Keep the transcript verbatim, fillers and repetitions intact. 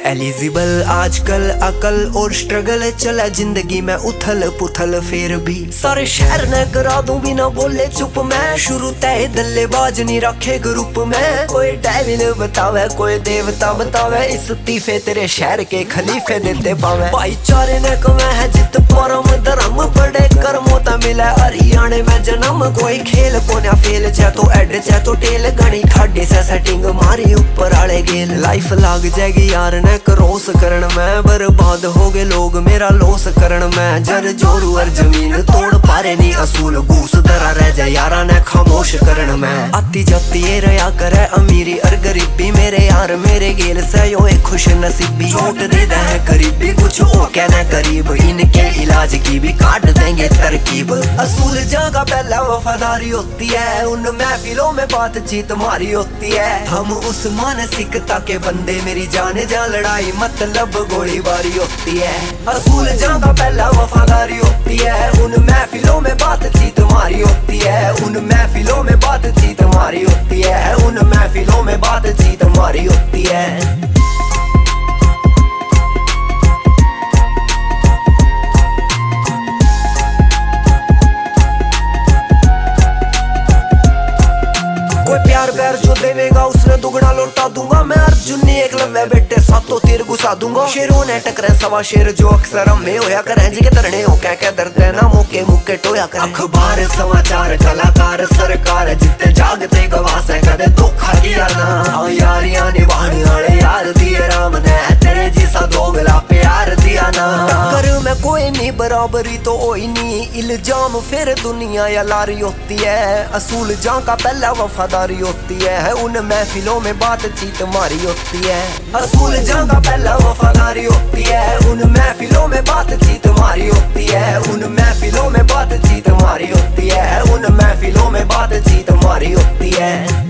Eligible आजकल अकल और स्ट्रगल चला जिंदगी में उथल पुथल फिर भी सारे शहर ने करा दूं बिना बोले चुप मैं शुरू तय दल्लेबाज नहीं रखे ग्रुप में कोई डेविल बतावे कोई देवता बतावे इस्तीफे तेरे शहर के खलीफे देते पावे भाईचारे ने कमे है जित परम धर्म बड़े कर्मों ता मिला हरियाणे में जन्म कोई खेल को ना फेल चाहे तो एड चाहे तो टेल गणी थाडे से सेटिंग मारी ऊपर आले गेल लाइफ लाग जाएगी यार ने क्रॉस करण में बर्बाद हो गए लोग मेरा लॉस करण में जर जोरू और जमीन तोड़ पारे नहीं असूल घूस दरा रह जाए यारा ने खामोश करण में आती जाती ये रहा करे अमीरी और गरीबी मेरे यार मेरे गेल से यो एक खुश नसीबी चोट दे दे है गरीबी कुछ हो कहना करीब इनके इलाज की भी काट देंगे तरकीब असूल जगह पहला वफादारी होती है उन महफिलों में बातचीत मारी होती है हम उस मानसिकता के बंदे मेरी जाने जा लड़ाई मतलब गोलीबारी होती है असूल जगह पहला वफादारी होती है उन महफिलों में बातचीत मारी होती है उन महफिलों में बातचीत मारी होती है उन महफिलों में बातचीत मारी होती है। कोई प्यार प्यार जो देवेगा उसने दुगना लौटा दूंगा मैं अर्जुन ने एक लव्य बेटे सातों तीर घुसा दूंगा शेरों ने टकरे सवा शेर जो अक्सर में होया करें जी के तरने हो कह के दर्द ना मुके मुके टोया करें अखबार समाचार कलाकार सरकार जितने जागते गवास है कदे धोखा किया ना यारियां निभाने वाले यार दिए राम ने तेरे जैसा दोगला प्यार दिया ना टक्कर में कोई नहीं बराबरी तो कोई नहीं इल्जाम फिर दुनिया या लारी होती है असूल जहाँ का पहला वफादारी होती है उन महफिलों में बातचीत मारी होती है असूल जहाँ का पहला वफादारी होती है उन महफिलों में बातचीत मारी होती है उन महफिलों में बातचीत मारी होती है उन महफिलों में बातचीत मारी होती है।